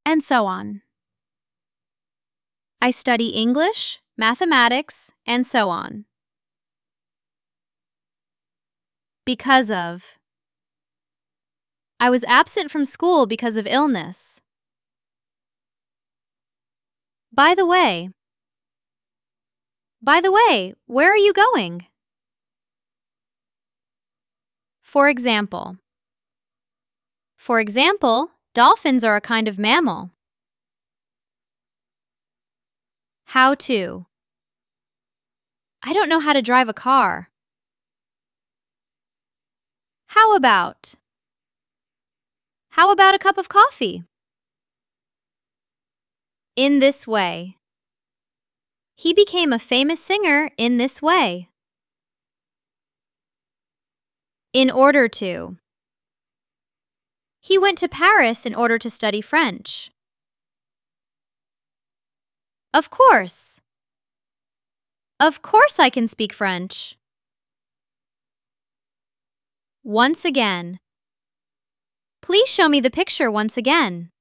and so on. I study English, mathematics, and so on. Because of. I was absent from school because of illness. By the way. By the way, where are you going? For example. For example, dolphins are a kind of mammal. How to. I don't know how to drive a car. How about? How about a cup of coffee? In this way. He became a famous singer in this way. In order to. He went to Paris in order to study French. Of course. Of course I can speak French. Once again. Please show me the picture once again.